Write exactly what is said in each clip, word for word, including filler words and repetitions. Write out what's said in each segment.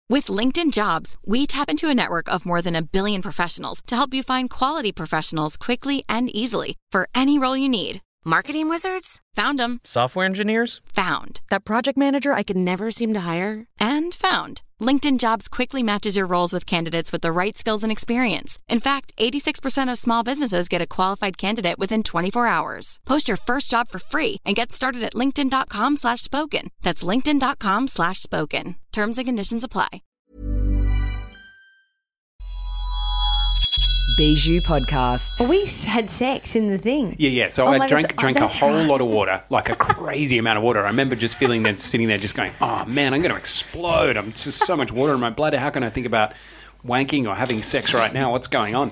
With LinkedIn Jobs, we tap into a network of more than a billion professionals to help you find quality professionals quickly and easily for any role you need. Marketing wizards? Found them. Software engineers? Found. That project manager I could never seem to hire? And found. LinkedIn Jobs quickly matches your roles with candidates with the right skills and experience. In fact, eighty-six percent of small businesses get a qualified candidate within twenty-four hours. Post your first job for free and get started at linkedin.com slash spoken. That's linkedin.com slash spoken. Terms and conditions apply. Bijou Podcasts. We had sex in the thing. Yeah, yeah. So Oh I my drank God. drank Oh, a that's whole right. lot of water, like a crazy amount of water. I remember just feeling there, sitting there just going, oh, man, I'm going to explode. I'm just so much water in my bladder. How can I think about wanking or having sex right now? What's going on?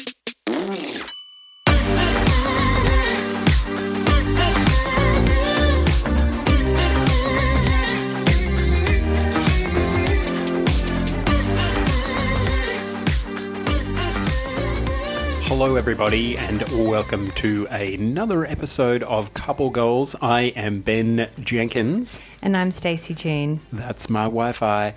Hello, everybody, and welcome to another episode of Couple Goals. I am Ben Jenkins. And I'm Stacey June. That's my Wi-Fi.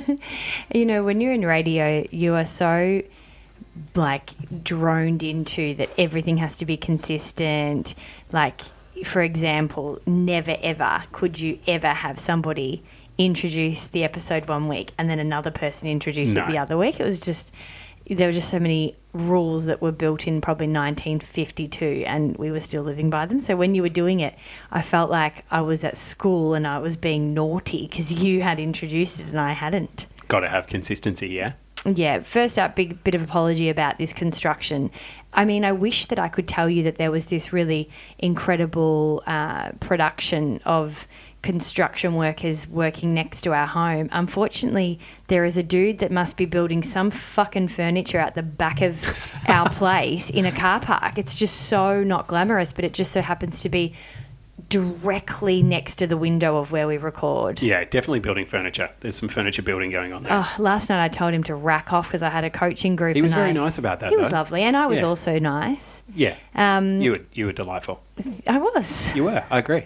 You know, when you're in radio, you are so, like, droned into that everything has to be consistent. Like, for example, never ever could you ever have somebody introduce the episode one week and then another person introduce No. it the other week. It was just... There were just so many rules that were built in probably nineteen fifty-two and we were still living by them. So when you were doing it, I felt like I was at school and I was being naughty because you had introduced it and I hadn't. Got to have consistency, yeah? Yeah, first up, big bit of apology about this construction. I mean, I wish that I could tell you that there was this really incredible uh, production of construction workers working next to our home. Unfortunately, there is a dude that must be building some fucking furniture at the back of our place in a car park. It's just so not glamorous, but it just so happens to be directly next to the window of where we record. Yeah, definitely building furniture. There's some furniture building going on there. Oh, last night I told him to rack off because I had a coaching group. He was and very I- nice about that, He was though. lovely, and I was Yeah. also nice. Yeah, Um, you were you were delightful. I was. You were, I agree.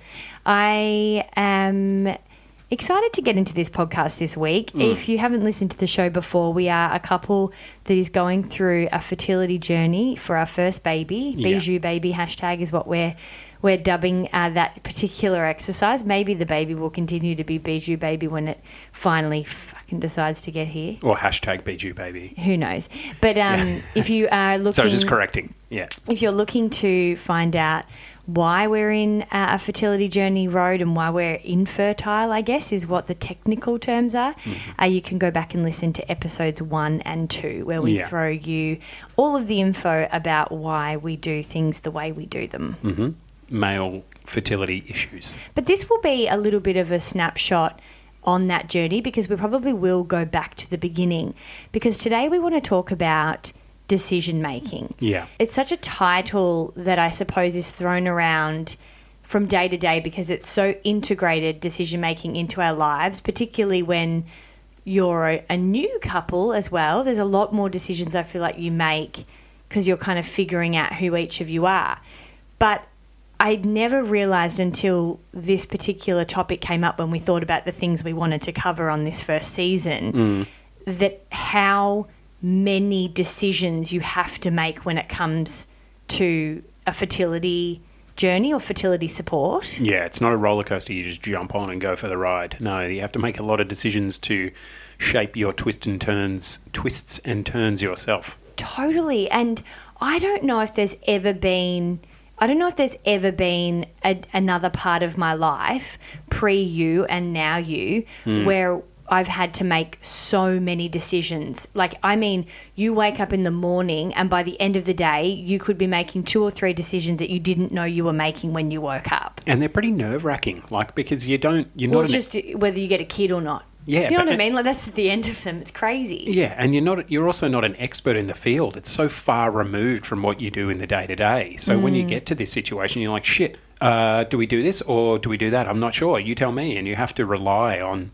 I am excited to get into this podcast this week. Mm. If you haven't listened to the show before, we are a couple that is going through a fertility journey for our first baby. Yeah. Bijou baby hashtag is what we're we're dubbing uh, that particular exercise. Maybe the baby will continue to be Bijou baby when it finally fucking decides to get here. Or hashtag Bijou baby. Who knows? But um, if you are looking, So just correcting, yeah. if you're looking to find out why we're in uh, a fertility journey road and why we're infertile, I guess, is what the technical terms are, Mm-hmm. uh, you can go back and listen to episodes one and two where we Yeah. throw you all of the info about why we do things the way we do them. Mm-hmm. Male fertility issues. But this will be a little bit of a snapshot on that journey because we probably will go back to the beginning because today we want to talk about decision making. Yeah. It's such a title that I suppose is thrown around from day to day because it's so integrated decision making into our lives, particularly when you're a, a new couple as well. There's a lot more decisions I feel like you make because you're kind of figuring out who each of you are. But I'd never realised until this particular topic came up when we thought about the things we wanted to cover on this first season Mm. that how many decisions you have to make when it comes to a fertility journey or fertility support. Yeah, it's not a roller coaster you just jump on and go for the ride. No, you have to make a lot of decisions to shape your twist and turns, twists and turns yourself. Totally. And I don't know if there's ever been... I don't know if there's ever been a, another part of my life, pre you and now you, Mm. where I've had to make so many decisions. Like, I mean, you wake up in the morning and by the end of the day, you could be making two or three decisions that you didn't know you were making when you woke up. And they're pretty nerve-wracking, like, because you don't... You're Well, not it's an, just whether you get a kid or not. Yeah, You know but- what I mean? Like, that's at the end of them. It's crazy. Yeah, and you're not. You're also not an expert in the field. It's so far removed from what you do in the day to day. So when you get to this situation, you're like, shit. Uh, do we do this or do we do that? I'm not sure. You tell me. And you have to rely on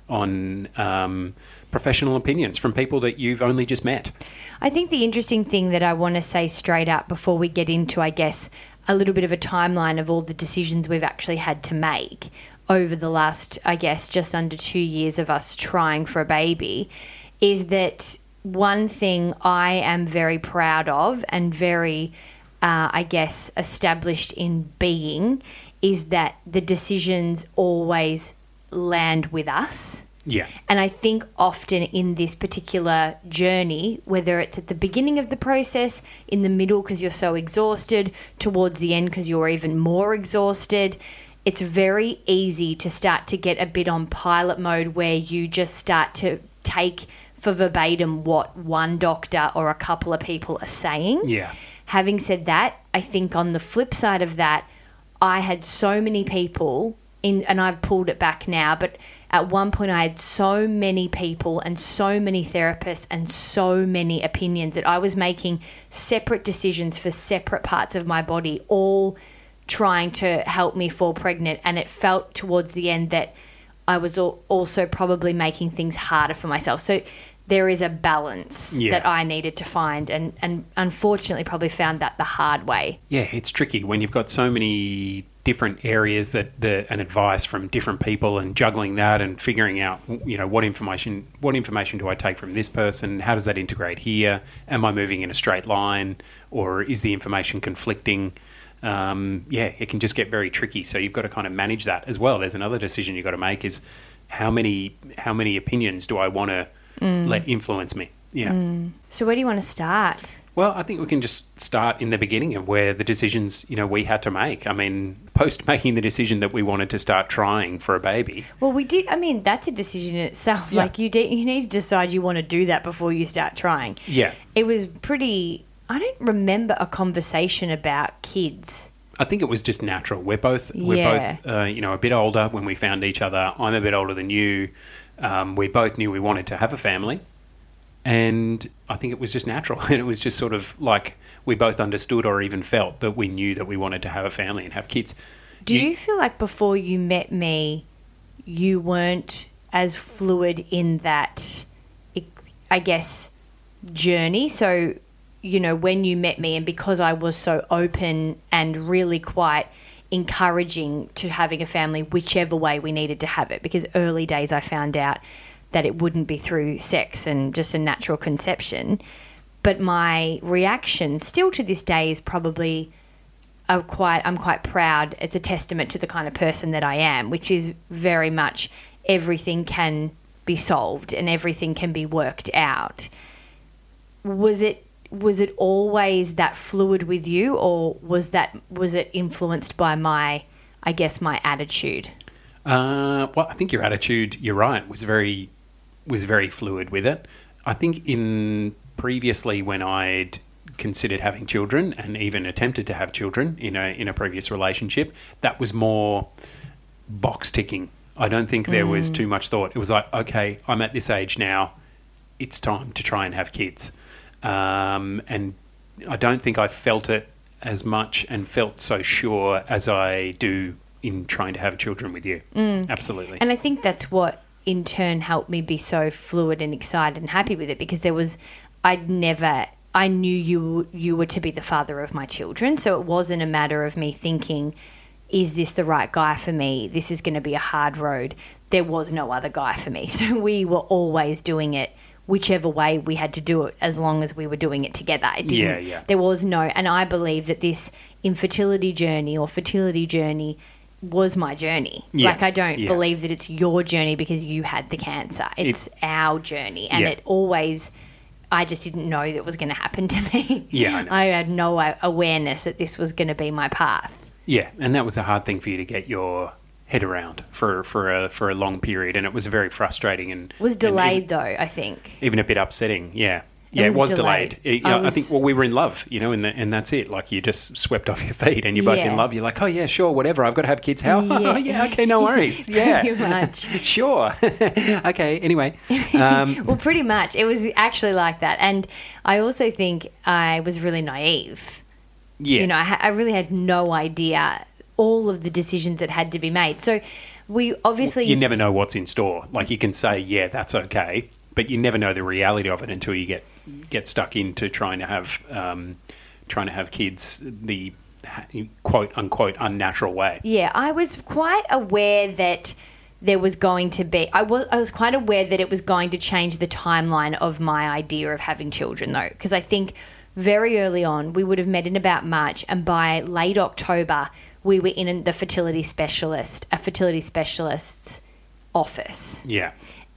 on um, professional opinions from people that you've only just met. I think the interesting thing that I want to say straight up before we get into, I guess, a little bit of a timeline of all the decisions we've actually had to make over the last, I guess, just under two years of us trying for a baby is that one thing I am very proud of and very, uh, I guess, established in being is that the decisions always land with us. Yeah. And I think often in this particular journey, whether it's at the beginning of the process, in the middle because you're so exhausted, towards the end because you're even more exhausted, it's very easy to start to get a bit on pilot mode where you just start to take for verbatim what one doctor or a couple of people are saying. Yeah. Having said that, I think on the flip side of that, I had so many people in, and I've pulled it back now, but at one point I had so many people and so many therapists and so many opinions that I was making separate decisions for separate parts of my body, all trying to help me fall pregnant. And it felt towards the end that I was also probably making things harder for myself. So there is a balance yeah. that I needed to find, and, and unfortunately probably found that the hard way. Yeah, it's tricky when you've got so many different areas that the and advice from different people and juggling that and figuring out, you know, what information what information do I take from this person? How does that integrate here? Am I moving in a straight line, or is the information conflicting? Um, yeah, it can just get very tricky. So you've got to kind of manage that as well. There's another decision you've got to make is how many how many opinions do I want to mm. let influence me? Yeah. Mm. So where do you want to start? Well, I think we can just start in the beginning of where the decisions, you know, we had to make. I mean, post making the decision that we wanted to start trying for a baby. Well, we did. I mean, that's a decision in itself. Yeah. Like you, de- you need to decide you want to do that before you start trying. Yeah. It was pretty. I don't remember a conversation about kids. I think it was just natural. We're both we're Yeah. both uh, you know, a bit older when we found each other. I'm a bit older than you. Um, we both knew we wanted to have a family, and I think it was just natural. And it was just sort of like we both understood or even felt that we knew that we wanted to have a family and have kids. Do you, you feel like before you met me, you weren't as fluid in that, I guess, journey? So, you know, when you met me, and because I was so open and really quite encouraging to having a family whichever way we needed to have it, because early days I found out that it wouldn't be through sex and just a natural conception. But my reaction still to this day is probably a quite I'm quite proud. It's a testament to the kind of person that I am, which is very much everything can be solved and everything can be worked out. Was it Was it always that fluid with you, or was that was it influenced by my, I guess, my attitude? Uh, well, I think your attitude, you're right, was very was very fluid with it. I think in previously when I'd considered having children and even attempted to have children in a in a previous relationship, that was more box ticking. I don't think there mm. was too much thought. It was like, okay, I'm at this age now, it's time to try and have kids. Um, and I don't think I felt it as much and felt so sure as I do in trying to have children with you. Mm. Absolutely. And I think that's what in turn helped me be so fluid and excited and happy with it, because there was, I'd never, I knew you you were to be the father of my children. So it wasn't a matter of me thinking, is this the right guy for me? This is going to be a hard road. There was no other guy for me. So we were always doing it whichever way we had to do it, as long as we were doing it together. It didn't, yeah, yeah. There was no, and I believe that this infertility journey or fertility journey was my journey. Yeah, like I don't yeah. believe that it's your journey because you had the cancer. It's it, our journey, and yeah. it always, I just didn't know that it was going to happen to me. Yeah, I know. I had no awareness that this was going to be my path. Yeah, and that was a hard thing for you to get your head around for for a for a long period, and it was very frustrating and it was delayed even, though. I think even a bit upsetting. Yeah, it yeah, was it was delayed. delayed. It, I, I, was, I think well, we were in love, you know, and the, and that's it. Like you just swept off your feet, and you're both yeah. in love. You're like, oh yeah, sure, whatever. I've got to have kids. How? Yeah, Oh, yeah okay, no worries. Yeah, pretty much. Sure. Okay. Anyway, um, well, pretty much. It was actually like that, and I also think I was really naive. Yeah, you know, I, ha- I really had no idea all of the decisions that had to be made. So we obviously... You never know what's in store. Like you can say, yeah, that's okay, but you never know the reality of it until you get get stuck into trying to have um, trying to have kids. The quote unquote unnatural way. Yeah, I was quite aware that there was going to be, I was, I was quite aware that it was going to change the timeline of my idea of having children though, because I think very early on we would have met in about March, and by late October we were in the fertility specialist, a fertility specialist's office. Yeah.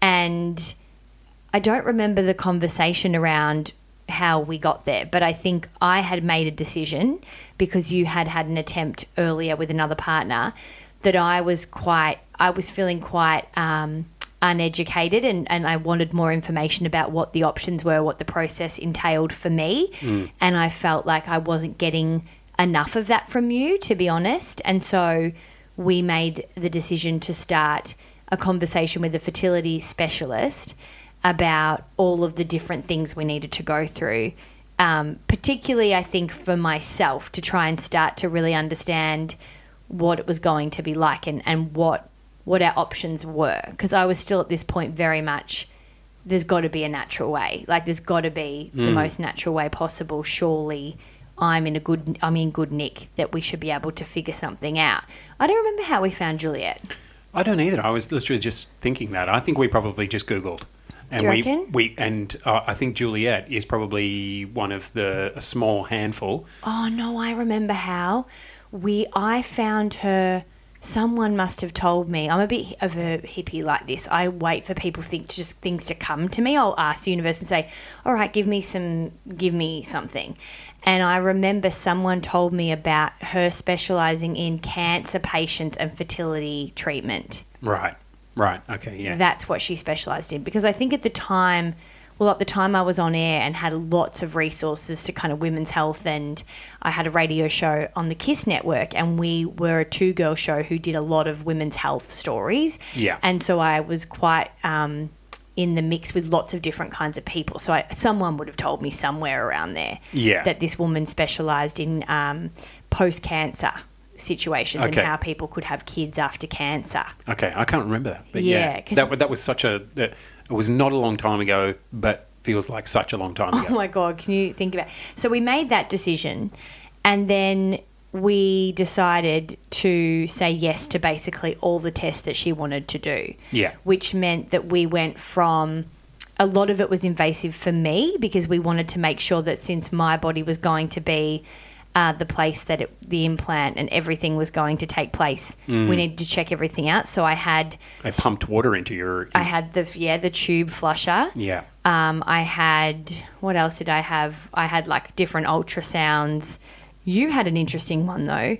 And I don't remember the conversation around how we got there, but I think I had made a decision because you had had an attempt earlier with another partner that I was quite, I was feeling quite um, uneducated, and, and I wanted more information about what the options were, what the process entailed for me. Mm. And I felt like I wasn't getting enough of that from you, to be honest. And so we made the decision to start a conversation with a fertility specialist about all of the different things we needed to go through, um, particularly I think for myself, to try and start to really understand what it was going to be like and, and what what our options were, because I was still at this point very much, there's got to be a natural way, like there's got to be mm. the most natural way possible. Surely I'm in a good I'm in good nick that we should be able to figure something out. I don't remember how we found Juliet. I don't either. I was literally just thinking that. I think we probably just Googled. And Do you we, reckon? we and uh, I think Juliet is probably one of the a small handful. Oh no, I remember how we. I found her. Someone must have told me. I'm a bit of a hippie like this. I wait for people think to just things to come to me. I'll ask the universe and say, "All right, give me some, give me something." And I remember someone told me about her specialising in cancer patients and fertility treatment. Right. Right. Okay. Yeah. That's what she specialised in, because I think at the time, well, at the time I was on air and had lots of resources to kind of women's health, and I had a radio show on the KISS network, and we were a two-girl show who did a lot of women's health stories. Yeah. And so I was quite um, in the mix with lots of different kinds of people. So I, someone would have told me somewhere around there yeah. that this woman specialised in um, post-cancer situations okay. and how people could have kids after cancer. Okay, I can't remember that. But yeah, yeah that, that was such a... It was not a long time ago, but feels like such a long time ago. Oh, my God, can you think about it? So we made that decision, and then we decided to say yes to basically all the tests that she wanted to do. Yeah. Which meant that we went from... A lot of it was invasive for me because we wanted to make sure that since my body was going to be... Uh, the place that it, the implant and everything was going to take place. Mm. We needed to check everything out. So I had... I pumped water into your... I had the, yeah, the tube flusher. Yeah. Um, I had... What else did I have? I had, like, different ultrasounds. You had an interesting one, though.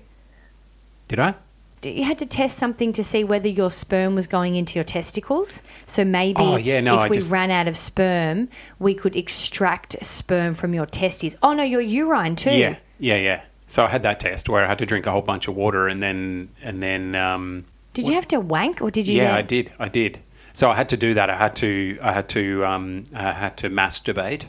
Did I? You had to test something to see whether your sperm was going into your testicles. So maybe oh, yeah, no, if I we just... ran out of sperm, we could extract sperm from your testes. Oh, no, your urine too. Yeah. Yeah, yeah. So I had that test where I had to drink a whole bunch of water and then and then. Um, did you have to wank or did you? Yeah, then... I did. I did. So I had to do that. I had to. I had to. Um, I had to masturbate.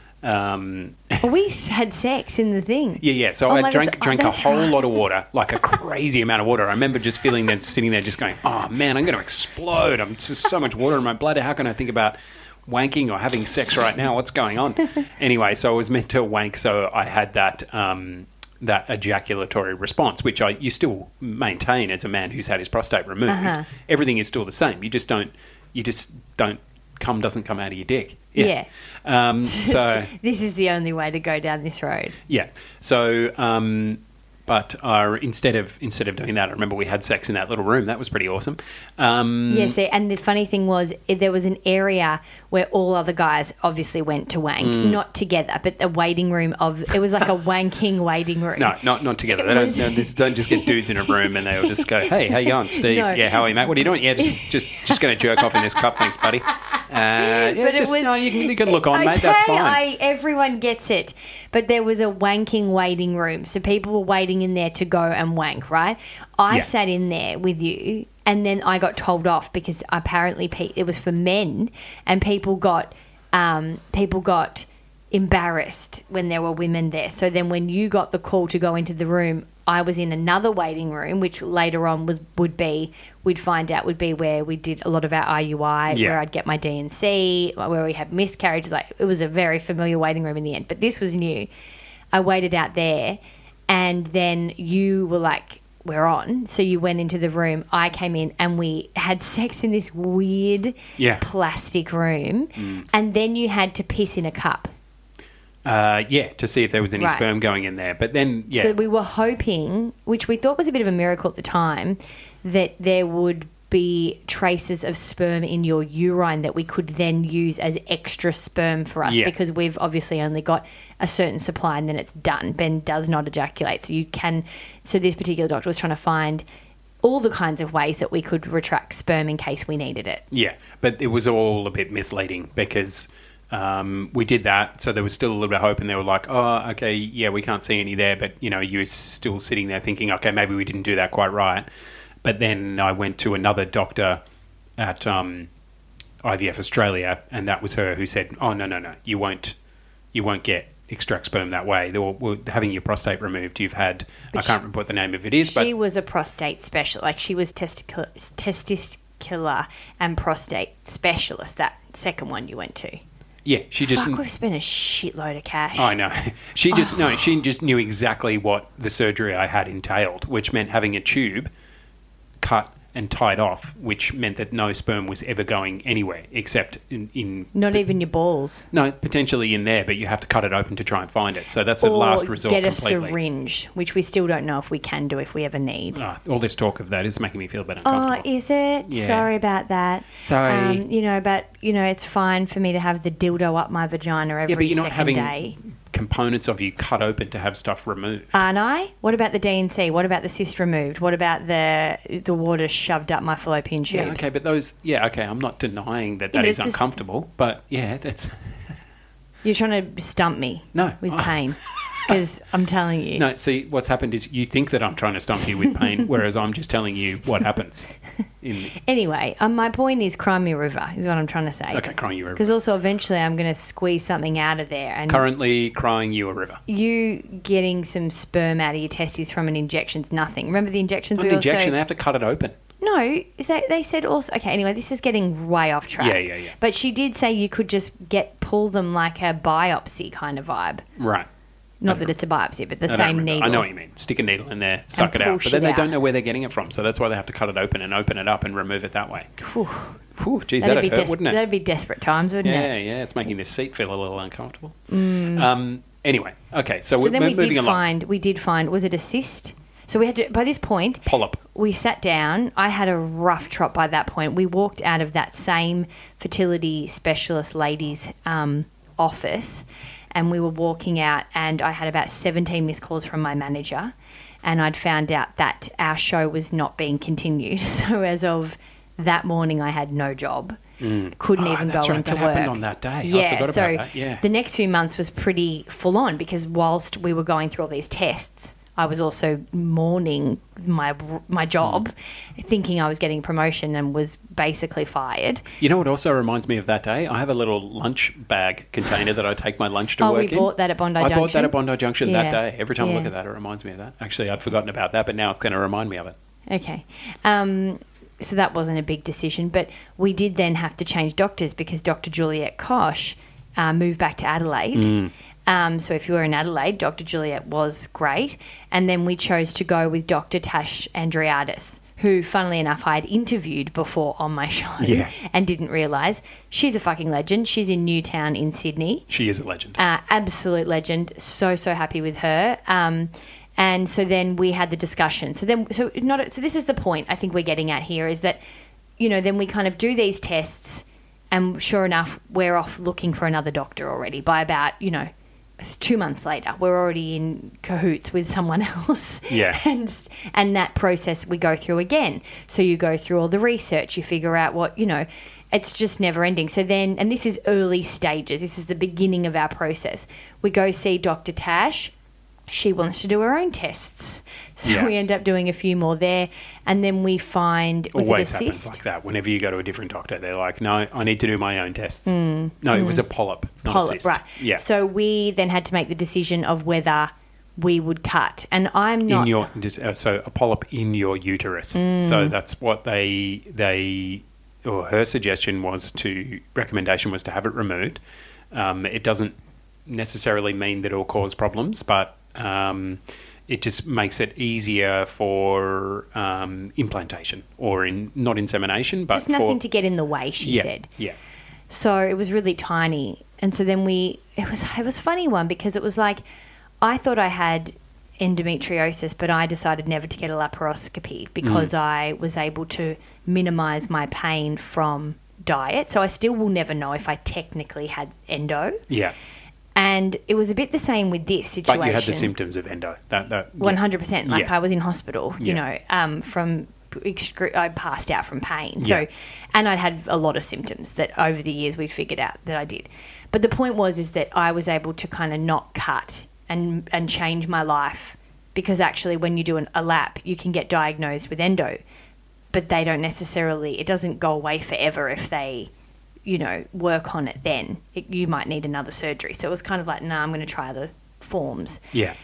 Um, well, we had sex in the thing. Yeah, yeah. So oh I drank oh, drank a whole right. lot of water, like a crazy amount of water. I remember just feeling that, sitting there, just going, "Oh man, I'm going to explode! I'm just so much water in my bladder. How can I think about wanking or having sex right now? What's going on?" Anyway, so I was meant to wank, so I had that. Um, that ejaculatory response, which I you still maintain as a man who's had his prostate removed. Uh-huh. Everything is still the same. You just don't, you just don't, cum doesn't come out of your dick. Yeah. yeah. Um, so this is the only way to go down this road. Yeah. So, um, but uh, instead of instead of doing that, I remember we had sex in that little room. That was pretty awesome. Um, yes, and the funny thing was there was an area where all other guys obviously went to wank, mm. not together, but the waiting room of it was like a wanking waiting room. No, not not together. They don't, no, this, don't just get dudes in a room and they'll just go, "Hey, how you going, Steve? No. Yeah, how are you, mate? What are you doing? Yeah, just just just going to jerk off in this cup, thanks, buddy. Uh, yeah, but just, it was, no, you can, you can look on, okay, mate. That's fine. I, everyone gets it, but there was a wanking waiting room, so people were waiting in there to go and wank, right? I yeah. sat in there with you, and then I got told off because apparently pe- it was for men, and people got um, people got embarrassed when there were women there. So then when you got the call to go into the room, I was in another waiting room, which later on was would be we'd find out would be where we did a lot of our I U I, yeah. where I'd get my D and C, where we had miscarriages. Like it was a very familiar waiting room in the end, but this was new. I waited out there. And then you were like, we're on. So you went into the room. I came in and we had sex in this weird Yeah. plastic room. Mm. And then you had to piss in a cup. Uh, yeah, to see if there was any Right. sperm going in there. But then, yeah. So we were hoping, which we thought was a bit of a miracle at the time, that there would be traces of sperm in your urine that we could then use as extra sperm for us Yeah. because we've obviously only got a certain supply and then it's done. Ben does not ejaculate. So you can, so this particular doctor was trying to find all the kinds of ways that we could retract sperm in case we needed it. Yeah, but it was all a bit misleading because um, we did that, so there was still a little bit of hope, and they were like, oh, okay, yeah, we can't see any there, but, you know, you're still sitting there thinking, okay, maybe we didn't do that quite right. But then I went to another doctor at um, I V F Australia, and that was her who said, oh, no, no, no, you won't, you won't get extract sperm that way. They were, were having your prostate removed. You've had, But I can't she- remember what the name of it is, but She was a prostate specialist. Like she was testicular, testicular and prostate specialist, that second one you went to. yeah, she just... Fuck, we've spent a shitload of cash. I know. She just no. She just knew exactly what the surgery I had entailed, which meant having a tube cut and tied off, which meant that no sperm was ever going anywhere except in. in Not even your balls. no, potentially in there, but you have to cut it open to try and find it. So that's a Or last resort. get a completely. syringe, which we still don't know if we can do if we ever need. Ah, all this talk of that is making me feel a bit Oh, uncomfortable. is it? Yeah. Sorry about that. Sorry. Um, you know, but, you know, it's fine for me to have the dildo up my vagina every yeah, but you're not second having day. components of you cut open to have stuff removed. Aren't I? What about the D and C? What about the cyst removed? What about the the water shoved up my fallopian tubes? yeah, okay, but those. Yeah, okay. I'm not denying that Yeah, that but is it's just- uncomfortable, but yeah, that's. You're trying to stump me No. with pain because I'm telling you. No, see, what's happened is you think that I'm trying to stump you with pain, whereas I'm just telling you what happens. In Anyway, um, my point is Cry Me a River is what I'm trying to say. okay, crying you a river. Because also eventually I'm going to squeeze something out of there. And Currently crying you a river. you getting some sperm out of your testes from an injection's nothing. Remember the injections Not we an also... injection, they have to cut it open. No, is that, they said also... Okay, anyway, this is getting way off track. Yeah, yeah, yeah. But she did say you could just get pull them like a biopsy kind of vibe. Right. Not that it's a biopsy, but the I don't same remember. needle. I know what you mean. Stick a needle in there, suck it pull out. But shit then they out. don't know where they're getting it from, so that's why they have to cut it open and open it up and remove it that way. Whew. Whew, geez, That'd that'd be hurt, des- wouldn't it? That'd be desperate times, wouldn't Yeah, it? yeah, it's making this seat feel a little uncomfortable. Um, anyway, okay, so, So we're then we're we moving did along. find, we did find, was it a cyst? So we had to, by this point, Polyp. we sat down. I had a rough trot by that point. We walked out of that same fertility specialist lady's um, office and we were walking out and I had about seventeen missed calls from my manager and I'd found out that our show was not being continued. So as of that morning, I had no job. Couldn't Oh, even that's go right, into that work. happened on that day. I Yeah, forgot so about that, yeah. the next few months was pretty full on because whilst we were going through all these tests, I was also mourning my my job, thinking I was getting promotion and was basically fired. You know what also reminds me of that day? I have a little lunch bag container that I take my lunch to Oh, work we in. bought that at Bondi I Junction? bought that at Bondi Junction Yeah. that day. Every time I look Yeah. at that, it reminds me of that. Actually, I'd forgotten about that, but now it's going to remind me of it. Okay. Um, so that wasn't a big decision, but we did then have to change doctors because Doctor Juliet Kosh uh, moved back to Adelaide. Mm. Um, so if you were in Adelaide, Doctor Juliet was great. And then we chose to go with Doctor Tash Andreadis, who, funnily enough, I had interviewed before on my show Yeah. and didn't realise. She's a fucking legend. She's in Newtown in Sydney. She is a legend. Uh, absolute legend. So, so happy with her. Um, and so then we had the discussion. So then, so not, so this is the point I think we're getting at here is that, you know, then we kind of do these tests and sure enough, we're off looking for another doctor already by about, you know, two months later. We're already in cahoots with someone else. Yeah. And, and that process we go through again. So you go through all the research, you figure out what, you know, it's just never ending. So then, and this is early stages. This is the beginning of our process. We go see Doctor Tash. She wants to do her own tests. So Yeah. we end up doing a few more there. And then we find, was Always it a happens cyst? like that. Whenever you go to a different doctor, they're like, no, I need to do my own tests. no, it was a polyp, not a Polyp, cyst. right. Yeah. So we then had to make the decision of whether we would cut. And I'm not... in your just, uh, so a polyp in your uterus. Mm. So that's what they they or her suggestion was to recommendation was to have it removed. Um, it doesn't necessarily mean that it'll cause problems, but um, it just makes it easier for um, implantation or in not insemination, but There's nothing for, to get in the way, she yeah, said. Yeah. So it was really tiny. And so then we, it was, it was a funny one because it was like, I thought I had endometriosis, but I decided never to get a laparoscopy because mm. I was able to minimise my pain from diet. So I still will never know if I technically had endo. Yeah. And it was a bit the same with this situation. But you had the symptoms of endo. That, that, yeah. one hundred percent. Like yeah. I was in hospital, you yeah. know, um, from excru- I passed out from pain. Yeah. So, and I'd had a lot of symptoms that over the years we'd figured out that I did. But the point was is that I was able to kind of not cut and and change my life because actually when you do an, a lap, you can get diagnosed with endo, but they don't necessarily, it doesn't go away forever if they, you know, work on it then. It, you might need another surgery. So it was kind of like, nah, I'm going to try the forms. Yeah.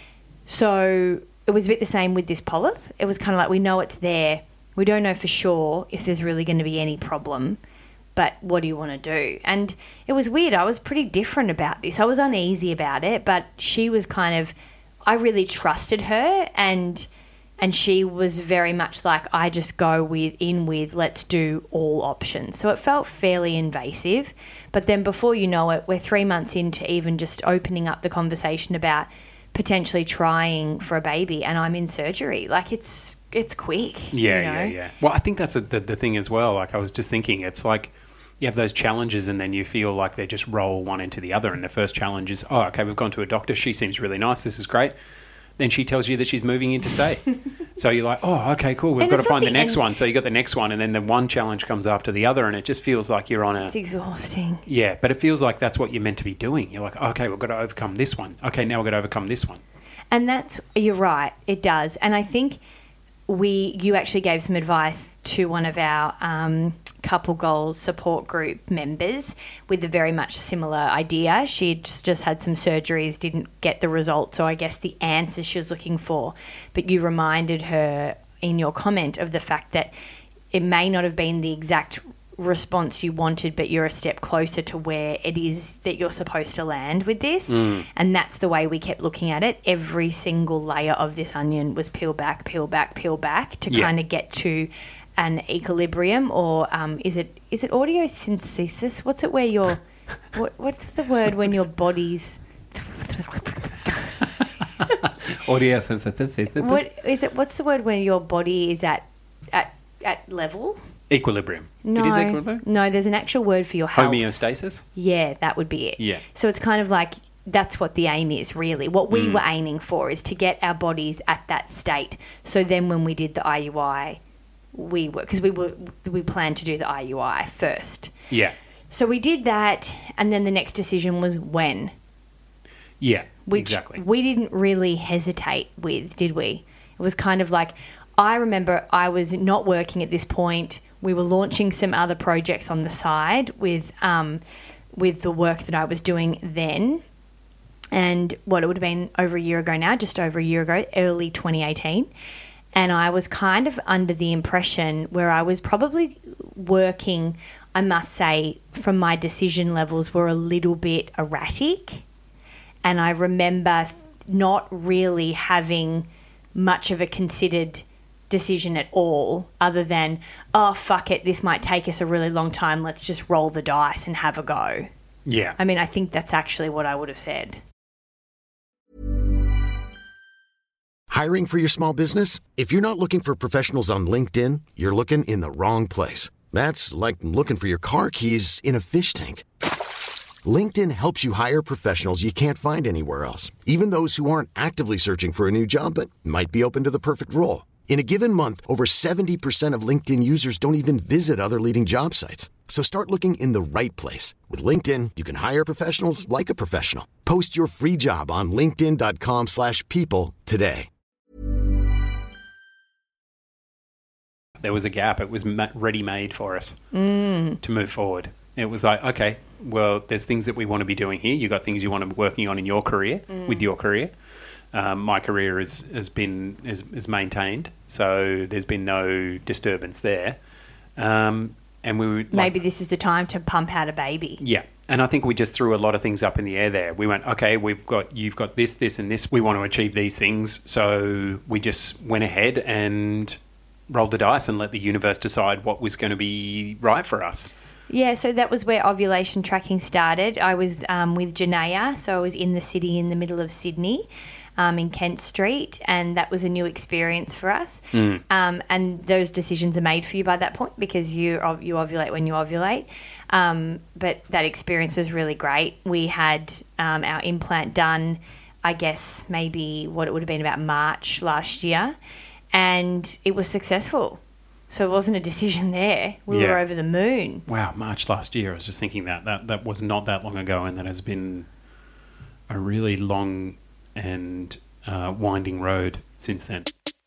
So it was a bit the same with this polyp. It was kind of like we know it's there. We don't know for sure if there's really going to be any problem, but what do you want to do? And it was weird. I was pretty different about this. I was uneasy about it, but she was kind of, I really trusted her and and she was very much like, I just go with in with, let's do all options. So it felt fairly invasive. But then before you know it, we're three months into even just opening up the conversation about potentially trying for a baby and I'm in surgery. Like it's it's quick. Yeah, you know? yeah, yeah. Well, I think that's a, the, the thing as well. Like I was just thinking, it's like you have those challenges and then you feel like they just roll one into the other. And the first challenge is, oh, okay, we've gone to a doctor. She seems really nice. This is great. Then she tells you that she's moving interstate. So you're like, oh, okay, cool. We've and got to find the, the next end- one. So you got the next one and then the one challenge comes after the other and it just feels like you're on a... It's exhausting. Yeah, but it feels like that's what you're meant to be doing. You're like, okay, we've got to overcome this one. Okay, now we've got to overcome this one. And that's, you're right, it does. And I think we, you actually gave some advice to one of our um, couple goals support group members with a very much similar idea. She'd just had some surgeries, didn't get the results, so I guess the answers she was looking for. But you reminded her in your comment of the fact that it may not have been the exact response you wanted, but you're a step closer to where it is that you're supposed to land with this. Mm. And that's the way we kept looking at it. Every single layer of this onion was peel back, peel back, peel back to yeah. kind of get to an equilibrium, or um, is it is it audiosynthesis? What's it where your what, what's the word when your body's Audio. what is it? What's the word when your body is at at at level? Equilibrium. No, it is equilibrium? No, there's an actual word for your health. Homeostasis? Yeah, that would be it. Yeah. So it's kind of like that's what the aim is, really. What we Mm. were aiming for is to get our bodies at that state. So then when we did the I U I, we were, because we were, we planned to do the I U I first. Yeah. So we did that, and then the next decision was when. Yeah, Which exactly. we didn't really hesitate with, did we? It was kind of like, I remember I was not working at this point. We were launching some other projects on the side with um, with the work that I was doing then. And what it would have been over a year ago now, just over a year ago, early twenty eighteen. And I was kind of under the impression where I was probably working, I must say, from my decision levels were a little bit erratic. And I remember not really having much of a considered decision at all, other than, oh, fuck it, this might take us a really long time. Let's just roll the dice and have a go. Yeah. I mean, I think that's actually what I would have said. Hiring for your small business? If you're not looking for professionals on LinkedIn, you're looking in the wrong place. That's like looking for your car keys in a fish tank. LinkedIn helps you hire professionals you can't find anywhere else, even those who aren't actively searching for a new job but might be open to the perfect role. In a given month, over seventy percent of LinkedIn users don't even visit other leading job sites. So start looking in the right place. With LinkedIn, you can hire professionals like a professional. Post your free job on linkedin.com slash people today. There was a gap. It was ma- ready-made for us Mm. to move forward. It was like, okay, well, there's things that we want to be doing here. You've got things you want to be working on in your career, Mm. with your career. Um, my career is, has been is, is maintained, so there's been no disturbance there. Um, and we were like, Maybe this is the time to pump out a baby. yeah, And I think we just threw a lot of things up in the air there. We went, okay, we've got, you've got this, this, and this. We want to achieve these things. So we just went ahead and rolled the dice and let the universe decide what was going to be right for us. Yeah, so that was where ovulation tracking started. I was um, with Janaea, so I was in the city in the middle of Sydney. Um, in Kent Street, and that was a new experience for us. Mm. Um, and those decisions are made for you by that point because you you ovulate when you ovulate. Um, but that experience was really great. We had um, our implant done, I guess, maybe what it would have been about March last year, and it was successful. So it wasn't a decision there. We Yeah. were over the moon. Wow, March last year. I was just thinking that. That, that was not that long ago, and that has been a really long and uh, winding road since then.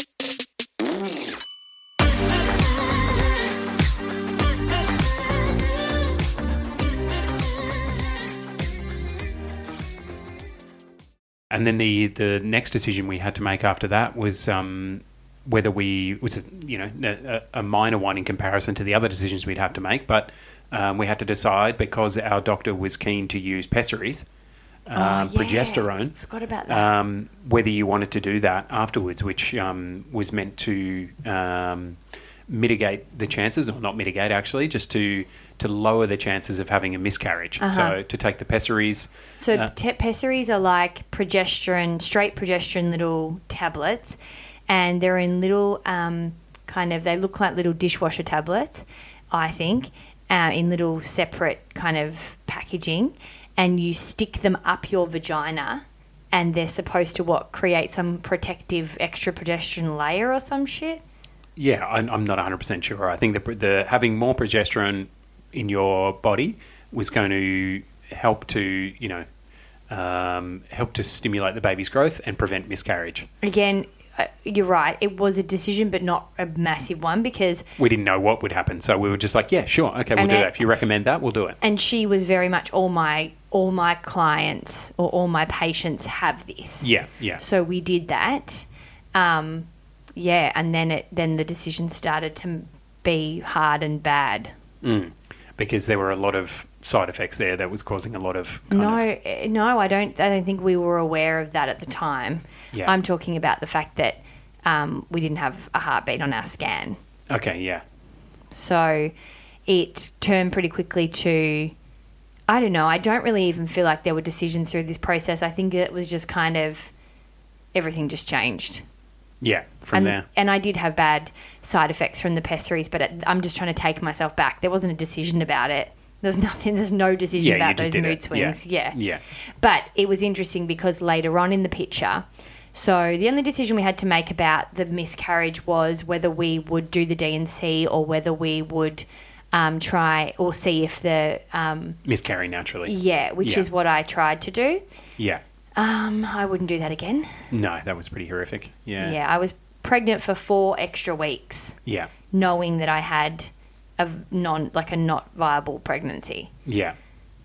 And then the, the next decision we had to make after that was um, whether we was a, you know a, a minor one in comparison to the other decisions we'd have to make, but um, we had to decide because our doctor was keen to use pessaries. Um, Oh, yeah. progesterone. Forgot about that. Um, whether you wanted to do that afterwards, which um, was meant to um, mitigate the chances, or not mitigate actually, just to to lower the chances of having a miscarriage. Uh-huh. So to take the pessaries. So uh, te- pessaries are like progesterone, straight progesterone little tablets, and they're in little um, kind of, they look like little dishwasher tablets, I think, uh, in little separate kind of packaging, and you stick them up your vagina, and they're supposed to, what, create some protective extra progesterone layer or some shit? Yeah, I'm, I'm not one hundred percent sure. I think the, the having more progesterone in your body was going to help to, you know, um, help to stimulate the baby's growth and prevent miscarriage. Again, uh, you're right. It was a decision, but not a massive one because... We didn't know what would happen, so we were just like, yeah, sure, okay, we'll And do it- that. If you recommend that, we'll do it. And she was very much all my all my clients or all my patients have this. Yeah, yeah. So we did that. Um, yeah, and then it then the decision started to be hard and bad. Mm. Because there were a lot of side effects there that was causing a lot of kind No, of... eh, no, I don't. I don't think we were aware of that at the time. Yeah. I'm talking about the fact that um, we didn't have a heartbeat on our scan. Okay, yeah. So it turned pretty quickly to, I don't know, I don't really even feel like there were decisions through this process. I think it was just kind of, everything just changed. Yeah, from and, there. And I did have bad side effects from the pessaries, but it, I'm just trying to take myself back. There wasn't a decision about it. There's nothing, there's no decision Yeah, you about just those did mood it. swings. Yeah. Yeah. Yeah. But it was interesting because later on in the picture, so the only decision we had to make about the miscarriage was whether we would do the D and C or whether we would um, try or see if the... Um, Miscarry naturally. yeah, which Yeah. is what I tried to do. Yeah. Um, I wouldn't do that again. No, that was pretty horrific. Yeah. Yeah, I was pregnant for four extra weeks, Yeah. knowing that I had a non, like a not viable pregnancy. Yeah.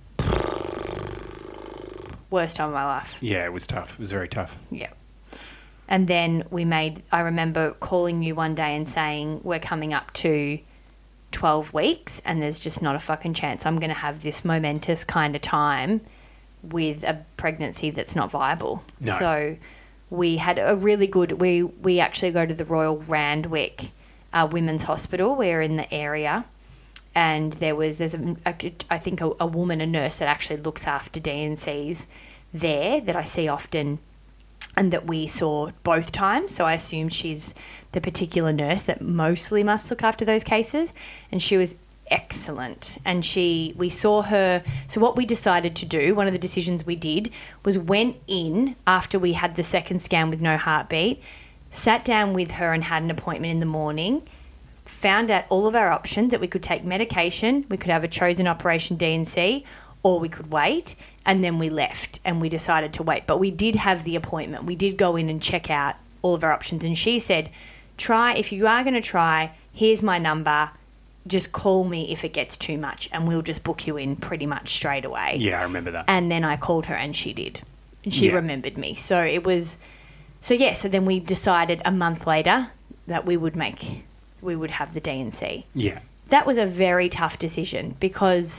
Worst time of my life. Yeah, it was tough. It was very tough. Yeah. And then we made, I remember calling you one day and saying, we're coming up to twelve weeks and there's just not a fucking chance I'm going to have this momentous kind of time with a pregnancy that's not viable. No. So we had a really good, we, we actually go to the Royal Randwick uh, Women's Hospital. We're in the area. And there was, there's a, a, I think a, a woman, a nurse that actually looks after D and Cs there that I see often and that we saw both times. So I assume she's the particular nurse that mostly must look after those cases. And she was excellent. And she, we saw her. So what we decided to do, one of the decisions we did was went in after we had the second scan with no heartbeat, sat down with her and had an appointment in the morning, found out all of our options, that we could take medication, we could have a chosen operation D and C, or we could wait, and then we left and we decided to wait. But we did have the appointment. We did go in and check out all of our options. And she said, try, if you are going to try, here's my number. Just call me if it gets too much and we'll just book you in pretty much straight away. Yeah, I remember that. And then I called her and she did. And she Yeah. remembered me. So it was, so yeah, so then we decided a month later that we would make, we would have the D and C. Yeah. That was a very tough decision because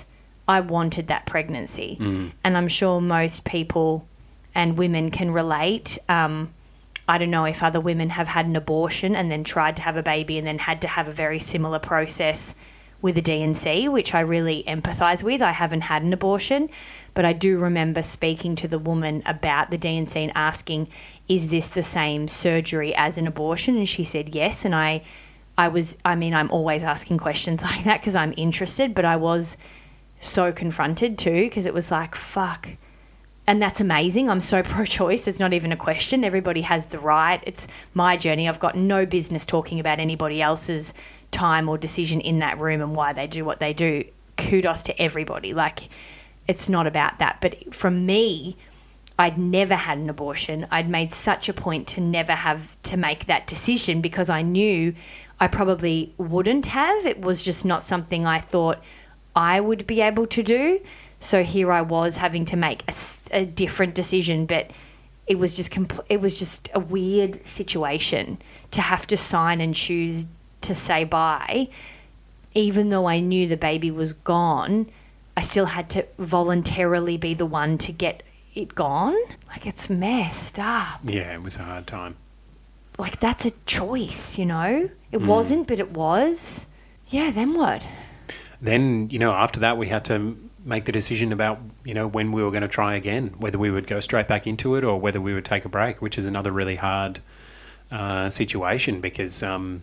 I wanted that pregnancy. Mm. And I'm sure most people and women can relate. Um, I don't know if other women have had an abortion and then tried to have a baby and then had to have a very similar process with a D and C, which I really empathise with. I haven't had an abortion, but I do remember speaking to the woman about the D and C and asking, is this the same surgery as an abortion? And she said yes. And I, I was, I mean, I'm always asking questions like that because I'm interested, but I was so confronted too because it was like, fuck. And that's amazing. I'm so pro-choice. It's not even a question. Everybody has the right. It's my journey. I've got no business talking about anybody else's time or decision in that room and why they do what they do. Kudos to everybody. Like, it's not about that. But for me, I'd never had an abortion. I'd made such a point to never have to make that decision because I knew I probably wouldn't have. It was just not something I thought I would be able to do. So here I was having to make a, a different decision, but it was just compl- it was just a weird situation to have to sign and choose to say bye. Even though I knew the baby was gone, I still had to voluntarily be the one to get it gone. Like, it's messed up. Yeah, it was a hard time. Like, that's a choice, you know? It mm. wasn't, but it was. Yeah, then what? Then, you know, after that we had to make the decision about, you know, when we were going to try again, whether we would go straight back into it or whether we would take a break, which is another really hard uh, situation because, um,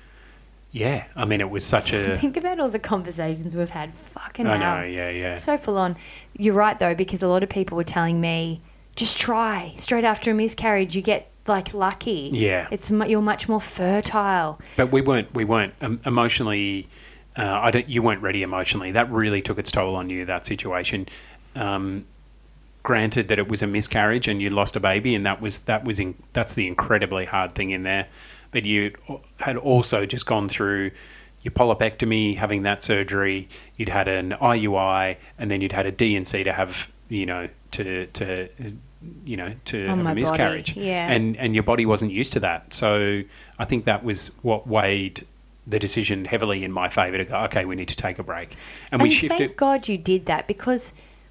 yeah, I mean, it was such a... Think about all the conversations we've had. Fucking I hell. know, yeah, yeah. So full on. You're right, though, because a lot of people were telling me, just try. Straight after a miscarriage, you get, like, lucky. Yeah. It's You're much more fertile. But we weren't, we weren't um, emotionally... Uh, I don't, you weren't ready emotionally. That really took its toll on you, that situation. Um, granted that it was a miscarriage and you lost a baby, and that was that was in, that's the incredibly hard thing in there. But you had also just gone through your polypectomy, having that surgery. You'd had an I U I, and then you'd had a D and C to have, you know, to to you know to on have a miscarriage. Body. Yeah, and and your body wasn't used to that. So I think that was what weighed the decision heavily in my favour to go, okay, we need to take a break. And, and we shifted. Thank God you did that because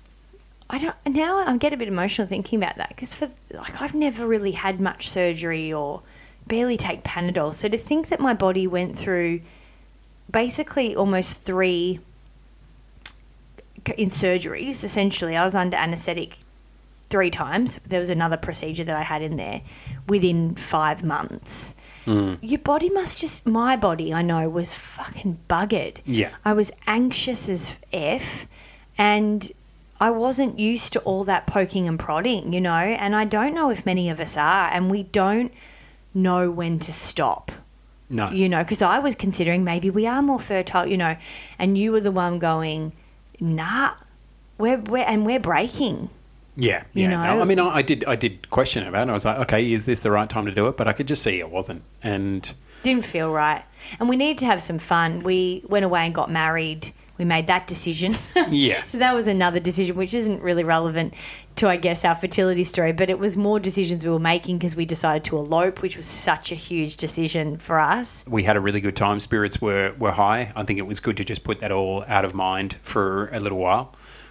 I don't, now I get a bit emotional thinking about that because for like I've never really had much surgery or barely take Panadol. So to think that my body went through basically almost three in surgeries, essentially, I was under anaesthetic three times. There was another procedure that I had in there within five months. Mm. Your body must just, my body, I know, was fucking buggered. Yeah. I was anxious as F and I wasn't used to all that poking and prodding, you know, and I don't know if many of us are, and we don't know when to stop. No. You know, because I was considering maybe we are more fertile, you know, and you were the one going, nah, we're, we're and we're breaking. Yeah, you yeah. know? No, I mean, I, I did, I did question about it. I was like, okay, is this the right time to do it? But I could just see it wasn't, and didn't feel right. And we needed to have some fun. We went away and got married. We made that decision. Yeah. So that was another decision, which isn't really relevant to, I guess, our fertility story. But it was more decisions we were making because we decided to elope, which was such a huge decision for us. We had a really good time. Spirits were were high. I think it was good to just put that all out of mind for a little while.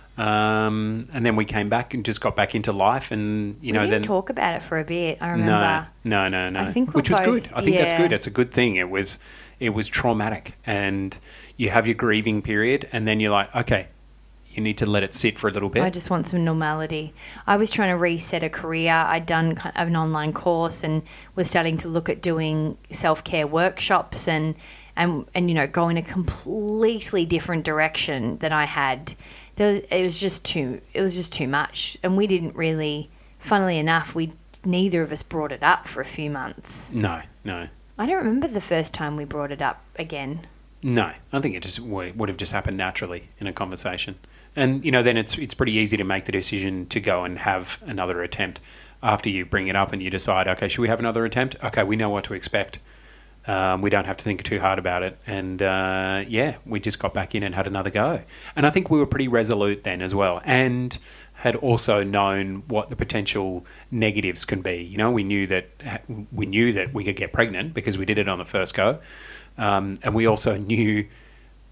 Um, and then we came back and just got back into life, and you we know, didn't then talk about it for a bit. I remember. No, no, no, no. I think which was both, good. I think yeah. that's good. It's a good thing. It was, it was traumatic, and you have your grieving period, and then you're like, okay, you need to let it sit for a little bit. I just want some normality. I was trying to reset a career. I'd done kind of an online course and was starting to look at doing self-care workshops and and and you know, go in a completely different direction than I had. There was, it was just too it was just too much, and we didn't really, funnily enough, we neither of us brought it up for a few months. No, no. I don't remember the first time we brought it up again. No, I think it just would have just happened naturally in a conversation. And, you know, then it's it's pretty easy to make the decision to go and have another attempt after you bring it up and you decide, okay, should we have another attempt? Okay, we know what to expect. Um, we don't have to think too hard about it. And, uh, yeah, we just got back in and had another go. And I think we were pretty resolute then as well, and had also known what the potential negatives can be. You know, we knew that we knew that we could get pregnant because we did it on the first go. Um, and we also knew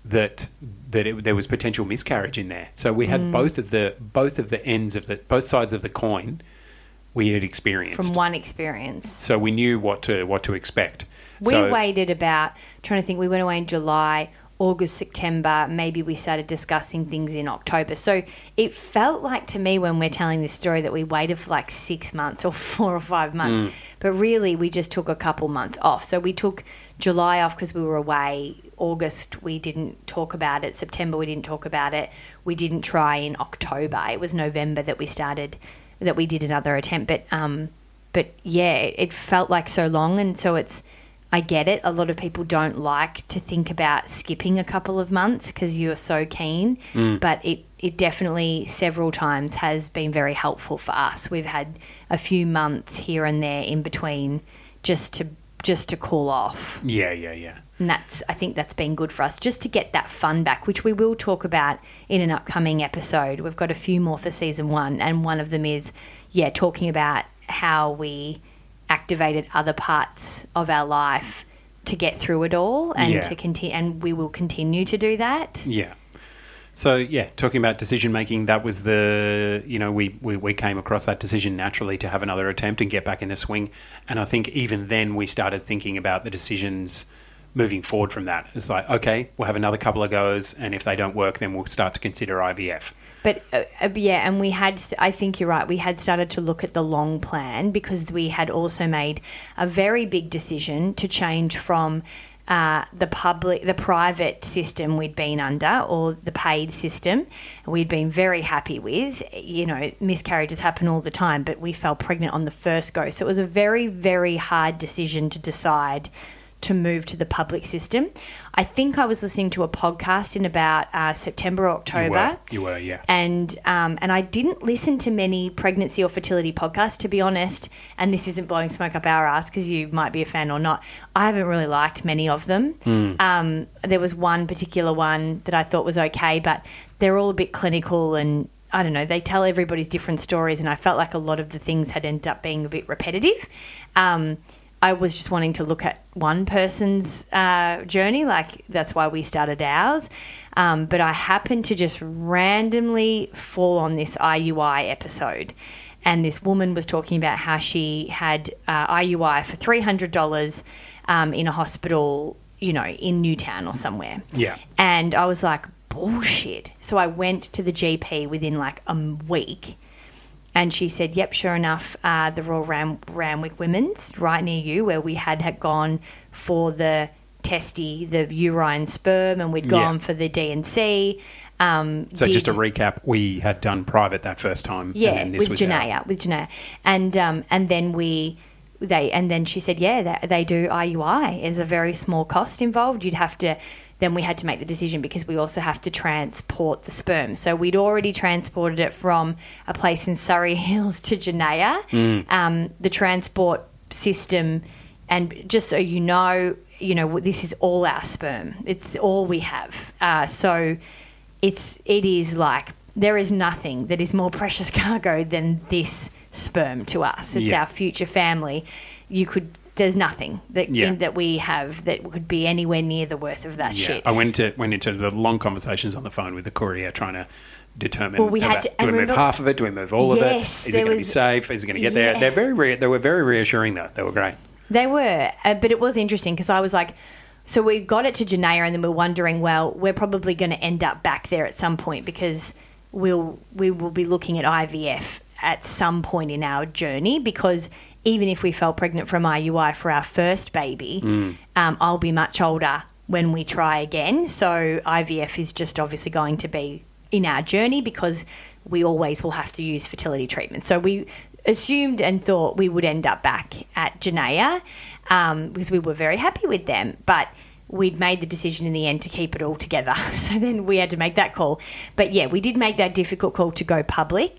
that that it, there was potential miscarriage in there. So we had Mm. both of the both of the ends of the both sides of the coin we had experienced. From one experience. So we knew what to what to expect. We so, waited about, trying to think, we went away in July, August, September, maybe we started discussing things in October. So it felt like to me when we're telling this story that we waited for like six months or four or five months. Mm. But really we just took a couple months off. So we took July off because we were away. August we didn't talk about it. September we didn't talk about it. We didn't try in October. It was November that we started, that we did another attempt. But, um, but yeah, it, it felt like so long. And so it's, I get it. A lot of people don't like to think about skipping a couple of months because you're so keen. Mm. But it, it definitely several times has been very helpful for us. We've had a few months here and there in between just to just to cool off. Yeah, yeah, yeah. And that's, I think that's been good for us, just to get that fun back, which we will talk about in an upcoming episode. We've got a few more for season one, and one of them is, yeah, talking about how we activated other parts of our life to get through it all, and Yeah. to continue, and we will continue to do that. Yeah. So, yeah, talking about decision-making, that was the, you know, we, we, we came across that decision naturally to have another attempt and get back in the swing. And I think even then we started thinking about the decisions moving forward from that. It's like, okay, we'll have another couple of goes, and if they don't work, then we'll start to consider I V F. But, uh, uh, yeah, and we had, I think you're right, we had started to look at the long plan because we had also made a very big decision to change from uh, the public, the private system we'd been under, or the paid system we'd been very happy with. You know, miscarriages happen all the time, but we fell pregnant on the first go. So it was a very, very hard decision to decide to move to the public system. I think I was listening to a podcast in about uh, September or October. You were, you were yeah. And um, and I didn't listen to many pregnancy or fertility podcasts, to be honest. And this isn't blowing smoke up our ass because you might be a fan or not. I haven't really liked many of them. Mm. Um, there was one particular one that I thought was okay, but they're all a bit clinical and I don't know, they tell everybody's different stories, and I felt like a lot of the things had ended up being a bit repetitive. Um, I was just wanting to look at one person's uh, journey, like that's why we started ours. Um, but I happened to just randomly fall on this I U I episode, and this woman was talking about how she had uh, I U I for three hundred dollars um, in a hospital, you know, in Newtown or somewhere. Yeah. And I was like, bullshit. So I went to the G P within like a week. And she said, yep, sure enough, uh, the Royal Ram- Randwick Women's right near you, where we had, had gone for the testy, the urine sperm, and we'd gone Yeah. for the D and C. Um, So did- just to recap, we had done private that first time. yeah, and then this with was Janaea, our- with Janaea. And, um, and then we... They and then she said, yeah, they, they do I U I. There's a very small cost involved. You'd have to... Then we had to make the decision because we also have to transport the sperm. So we'd already transported it from a place in Surrey Hills to Janaea. Mm. Um, the transport system, and just so you know, you know, this is all our sperm. It's all we have. Uh, so it's it is like there is nothing that is more precious cargo than this sperm to us. It's Yeah. our future family. You could. There's nothing that Yeah. in, that we have that could be anywhere near the worth of that Yeah, shit. I went to went into the long conversations on the phone with the courier trying to determine. Well, we had about, to- do and we move remember- half of it? Do we move all Yes, of it? Is it there going to be was- safe? Is it going to get there? Yeah. They're very re- they were very reassuring though. They were great. They were, uh, but it was interesting because I was like, so we got it to Janaea, and then we're wondering, well, we're probably going to end up back there at some point because we'll we will be looking at I V F at some point in our journey, because even if we fell pregnant from I U I for our first baby, Mm. um, I'll be much older when we try again. So I V F is just obviously going to be in our journey because we always will have to use fertility treatment. So we assumed and thought we would end up back at Janaea um, because we were very happy with them. But we'd made the decision in the end to keep it all together. So then we had to make that call. But yeah, we did make that difficult call to go public.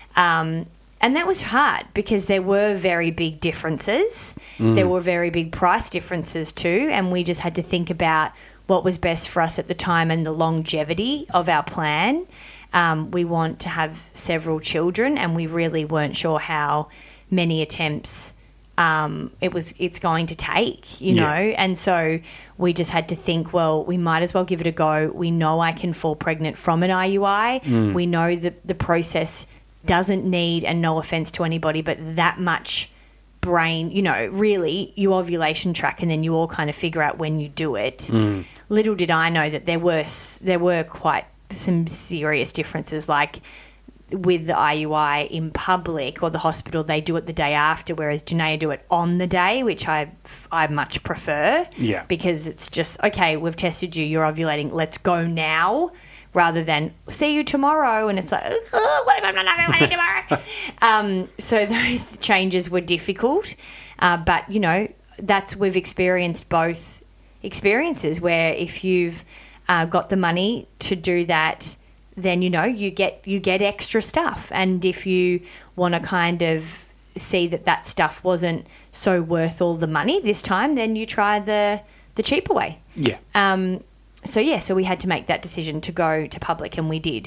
Um, and that was hard because there were very big differences. Mm. There were very big price differences too. And we just had to think about what was best for us at the time and the longevity of our plan. Um, we want to have several children, and we really weren't sure how many attempts um, it was it's going to take, you Yeah. know. And so we just had to think, well, we might as well give it a go. We know I can fall pregnant from an I U I. Mm. We know that the process doesn't need, and no offense to anybody, but that much brain, you know, really you ovulation track, and then you all kind of figure out when you do it. Mm. Little did I know that there were s- there were quite some serious differences, like with the I U I in public or the hospital, they do it the day after, whereas Janaea do it on the day, which I I much prefer. Yeah. Because it's just, okay, we've tested you, you're ovulating, let's go now, rather than see you tomorrow. And it's like, oh, what if I'm not ovulating tomorrow? um, so those changes were difficult. Uh, but, you know, that's, we've experienced both experiences where if you've uh, got the money to do that, then, you know, you get you get extra stuff. And if you want to kind of see that that stuff wasn't so worth all the money this time, then you try the the cheaper way. Yeah. Um, so, yeah, so we had to make that decision to go to public, and we did.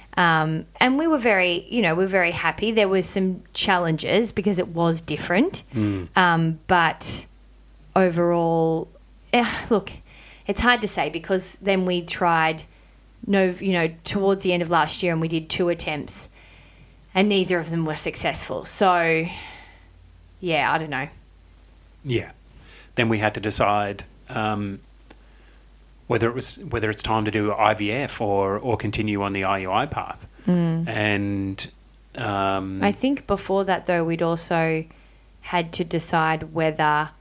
Um, and we were very, you know, we were very happy. There were some challenges because it was different. Mm. Um, but overall, eh, look, it's hard to say because then we tried... No, you know, towards the end of last year, and we did two attempts, and neither of them were successful. So, yeah, I don't know. Yeah. Then we had to decide um, whether it was whether it's time to do I V F or or continue on the I U I path. Mm. And um, I think before that, though, we'd also had to decide whether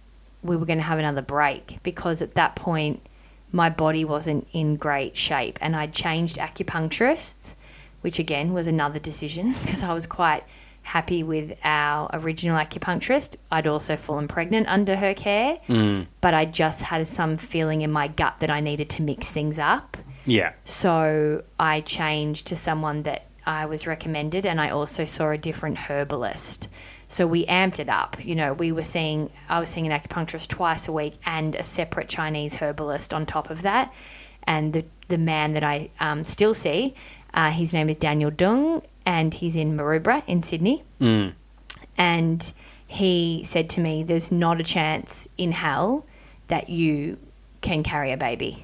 we were going to have another break, because at that point my body wasn't in great shape, and I'd changed acupuncturists, which again was another decision because I was quite happy with our original acupuncturist. I'd also fallen pregnant under her care, mm, but I just had some feeling in my gut that I needed to mix things up. yeah. So I changed to someone that I was recommended, and I also saw a different herbalist. So we amped it up. You know, we were seeing, I was seeing an acupuncturist twice a week and a separate Chinese herbalist on top of that. And the, the man that I um, still see, uh, his name is Daniel Dung, and he's in Maroubra in Sydney. Mm. And he said to me, there's not a chance in hell that you can carry a baby.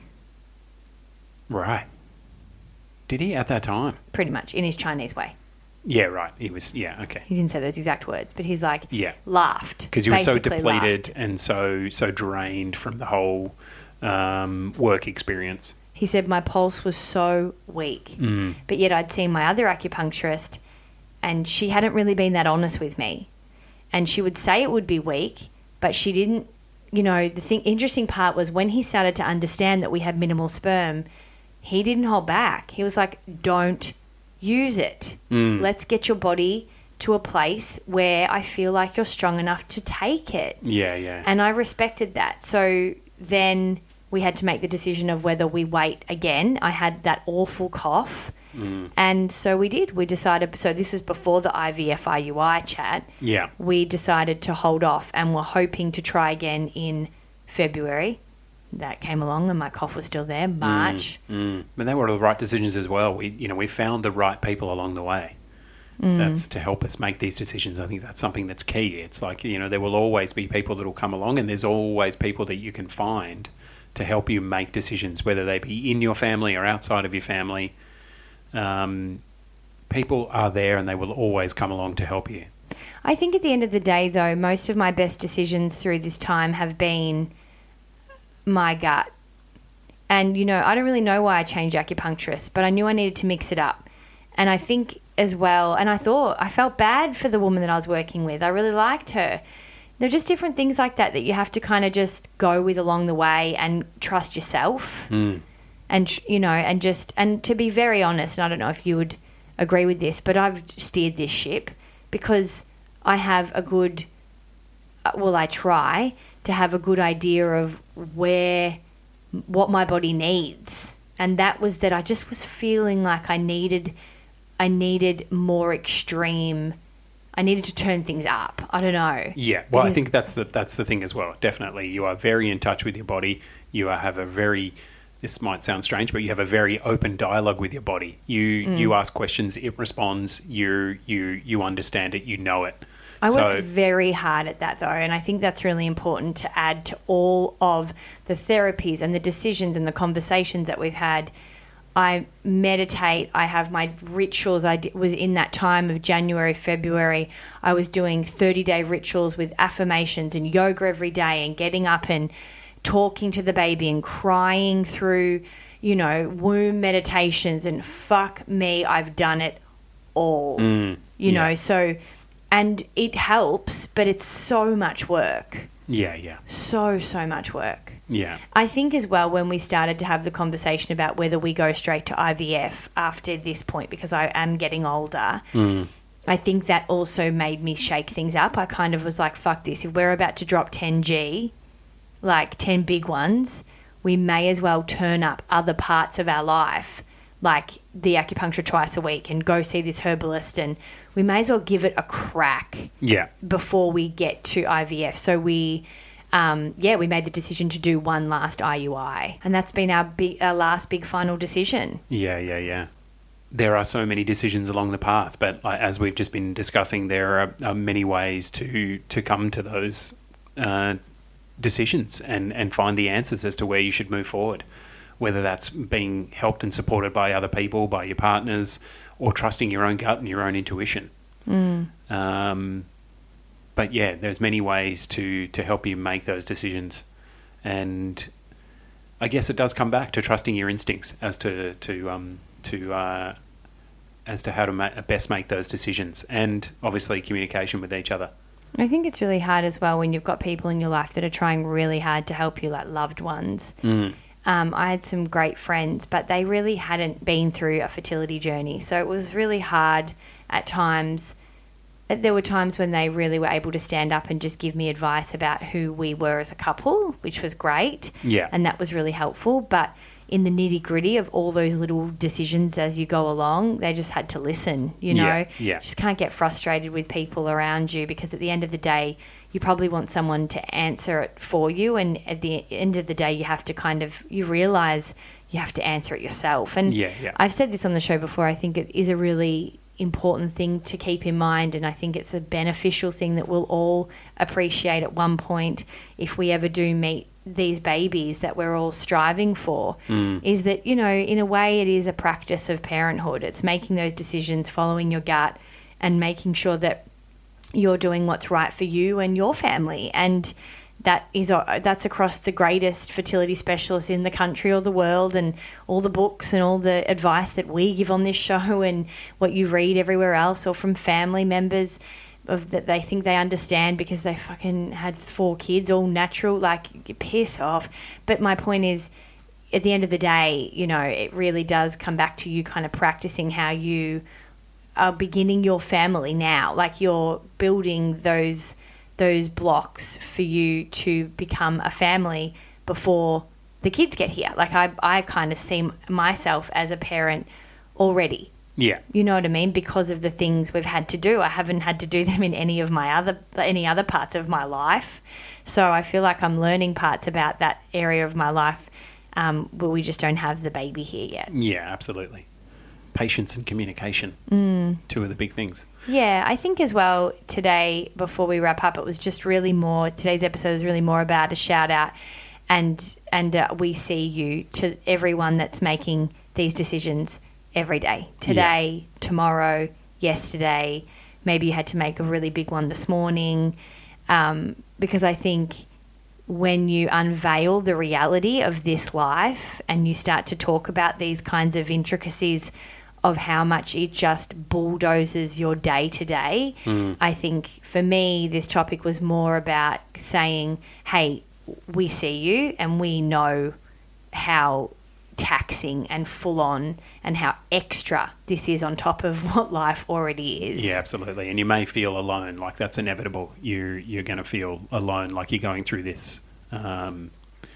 Right. Did he at that time? Pretty much, in his Chinese way. Yeah, right. He was, yeah, okay. He didn't say those exact words, but he's like, Yeah. laughed. Because you were so basically depleted laughed. and so so drained from the whole um, work experience. He said my pulse was so weak. Mm. But yet I'd seen my other acupuncturist, and she hadn't really been that honest with me. And she would say it would be weak, but she didn't, you know, the thing, interesting part was when he started to understand that we had minimal sperm, he didn't hold back. He was like, don't use it. Mm. Let's get your body to a place where I feel like you're strong enough to take it. Yeah, yeah. And I respected that. So then we had to make the decision of whether we wait again. I had that awful cough. Mm. And so we did. We decided, so this was before the I V F I U I chat. Yeah. We decided to hold off, and we're hoping to try again in February. That came along and my cough was still there. March. Mm. But they were the right decisions as well. We, you know, we found the right people along the way. Mm. That's to help us make these decisions. I think that's something that's key. It's like, you know, there will always be people that will come along, and there's always people that you can find to help you make decisions, whether they be in your family or outside of your family. Um, people are there, and they will always come along to help you. I think at the end of the day, though, most of my best decisions through this time have been my gut. And, you know, I don't really know why I changed acupuncturists, but I knew I needed to mix it up. And I think as well, and I thought, I felt bad for the woman that I was working with. I really liked her. There are just different things like that that you have to kind of just go with along the way and trust yourself. Mm. And, you know, and just, and to be very honest, and I don't know if you would agree with this, but I've steered this ship because I have a good, well, I try to have a good idea of where, what my body needs. And that was that I just was feeling like I needed, I needed more extreme, I needed to turn things up. I don't know. Yeah, well, Because- I think that's the that's the thing as well. Definitely, you are very in touch with your body. You are, have a very, this might sound strange, but you have a very open dialogue with your body. You Mm. you ask questions, it responds. You you you understand it. You know it. I so, worked very hard at that, though, and I think that's really important to add to all of the therapies and the decisions and the conversations that we've had. I meditate. I have my rituals. I d- was in that time of January, February. I was doing thirty-day rituals with affirmations and yoga every day and getting up and talking to the baby and crying through, you know, womb meditations, and fuck me, I've done it all, mm, you yeah. know, so... And it helps, but it's so much work. Yeah, yeah. So, so much work. Yeah. I think as well when we started to have the conversation about whether we go straight to I V F after this point, because I am getting older, mm. I think that also made me shake things up. I kind of was like, fuck this. If we're about to drop ten G, like ten big ones, we may as well turn up other parts of our life, like the acupuncture twice a week, and go see this herbalist, and we may as well give it a crack yeah. before we get to I V F. So we, um, yeah, we made the decision to do one last I U I, and that's been our big, our last big final decision. Yeah, yeah, yeah. There are so many decisions along the path, but like, as we've just been discussing, there are, are many ways to to come to those uh, decisions and, and find the answers as to where you should move forward, whether that's being helped and supported by other people, by your partners, or trusting your own gut and your own intuition. Mm. Um, but yeah, there's many ways to, to help you make those decisions. And I guess it does come back to trusting your instincts as to, to, um, to, uh, as to how to ma- best make those decisions, and obviously communication with each other. I think it's really hard as well when you've got people in your life that are trying really hard to help you, like loved ones. Mm. Um, I had some great friends, but they really hadn't been through a fertility journey. So it was really hard at times. There were times when they really were able to stand up and just give me advice about who we were as a couple, which was great. Yeah. And that was really helpful. But in the nitty-gritty of all those little decisions as you go along, they just had to listen, you know. Yeah, yeah. Just can't get frustrated with people around you, because at the end of the day, you probably want someone to answer it for you, and at the end of the day, you have to kind of, you realise you have to answer it yourself. And yeah, yeah. I've said this on the show before, I think it is a really important thing to keep in mind, and I think it's a beneficial thing that we'll all appreciate at one point if we ever do meet these babies that we're all striving for, mm. is that, you know, in a way it is a practice of parenthood. It's making those decisions, following your gut, and making sure that you're doing what's right for you and your family. And that is that's across the greatest fertility specialists in the country or the world, and all the books and all the advice that we give on this show, and what you read everywhere else, or from family members of that they think they understand because they fucking had four kids all natural. Like, piss off. But my point is, at the end of the day, you know, it really does come back to you kind of practicing how you are beginning your family now. Like, you're building those those blocks for you to become a family before the kids get here. Like, I, I kind of see myself as a parent already. Yeah. You know what I mean? Because of the things we've had to do. I haven't had to do them in any of my other any other parts of my life. So I feel like I'm learning parts about that area of my life, um, where we just don't have the baby here yet. Yeah, absolutely. Patience and communication, mm. two of the big things. Yeah, I think as well today, before we wrap up, it was just really more, today's episode is really more about a shout out and, and uh, we see you to everyone that's making these decisions every day. Today, yeah. Tomorrow, yesterday, maybe you had to make a really big one this morning, um, because I think when you unveil the reality of this life and you start to talk about these kinds of intricacies of how much it just bulldozes your day to day, mm. I think for me this topic was more about saying, hey, we see you and we know how taxing and full on and how extra this is on top of what life already is. Yeah, absolutely. And you may feel alone, like that's inevitable. You, you're going to feel alone, like you're going through this um,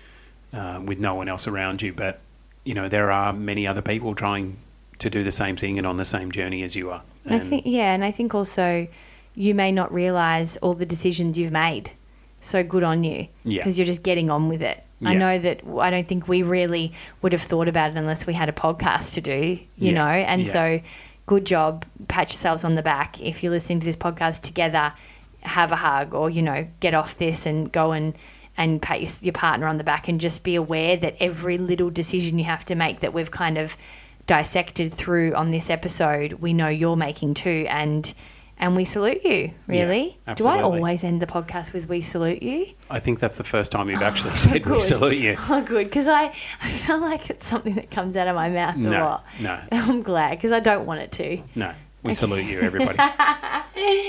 uh, with no one else around you. But, you know, there are many other people trying to do the same thing and on the same journey as you are. And I think, yeah, and I think also you may not realise all the decisions you've made. So good on you. Yeah. Because you're just getting on with it. Yeah. I know that I don't think we really would have thought about it unless we had a podcast to do, you yeah. know, and yeah. so good job. Pat yourselves on the back if you're listening to this podcast together. have a hug or, you know, get off this and go and, and pat your, your partner on the back, and just be aware that every little decision you have to make that we've kind of dissected through on this episode, we know you're making too, and and we salute you, really. Yeah, do I always end the podcast with we salute you? I think that's the first time you've actually said we salute you. Oh, good, because I, I feel like it's something that comes out of my mouth a no, lot. No, I'm glad, because I don't want it to. No, we salute you, everybody. uh,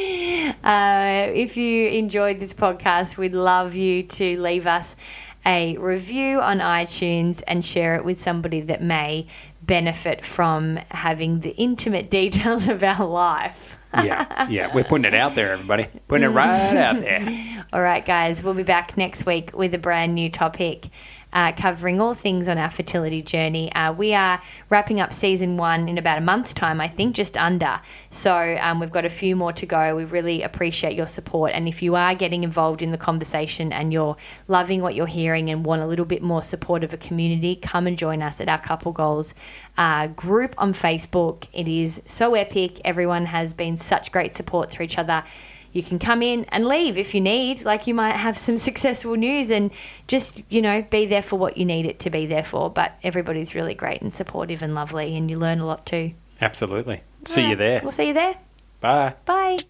if you enjoyed this podcast, we'd love you to leave us a review on iTunes and share it with somebody that may benefit from having the intimate details of our life. yeah, yeah. We're putting it out there, everybody. Putting it right out there. All right, guys. We'll be back next week with a brand new topic, uh, covering all things on our fertility journey. Uh, we are wrapping up season one in about a month's time, I think, just under. So um, we've got a few more to go. We really appreciate your support. And if you are getting involved in the conversation and you're loving what you're hearing and want a little bit more support of a community, come and join us at our Couple Goals uh, group on Facebook. It is so epic. Everyone has been such great supports for each other. You can come in and leave if you need. Like, you might have some successful news, and just, you know, be there for what you need it to be there for. But everybody's really great and supportive and lovely, and you learn a lot too. Absolutely. See right. you there. We'll see you there. Bye. Bye.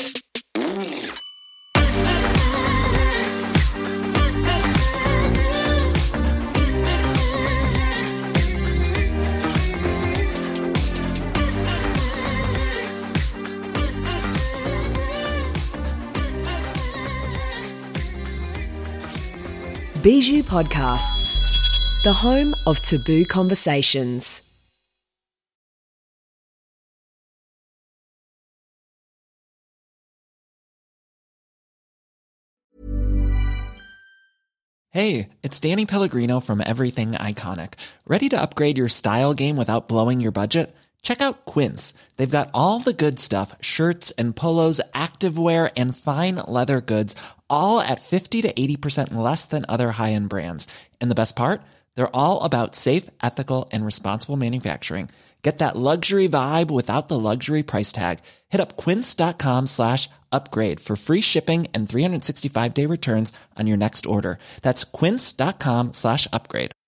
Bijou Podcasts, the home of taboo conversations. Hey, it's Danny Pellegrino from Everything Iconic. Ready to upgrade your style game without blowing your budget? Check out Quince. They've got all the good stuff, shirts and polos, activewear, and fine leather goods, all at fifty to eighty percent less than other high-end brands. And the best part? They're all about safe, ethical, and responsible manufacturing. Get that luxury vibe without the luxury price tag. Hit up quince.com slash upgrade for free shipping and three sixty-five day returns on your next order. That's quince.com slash upgrade.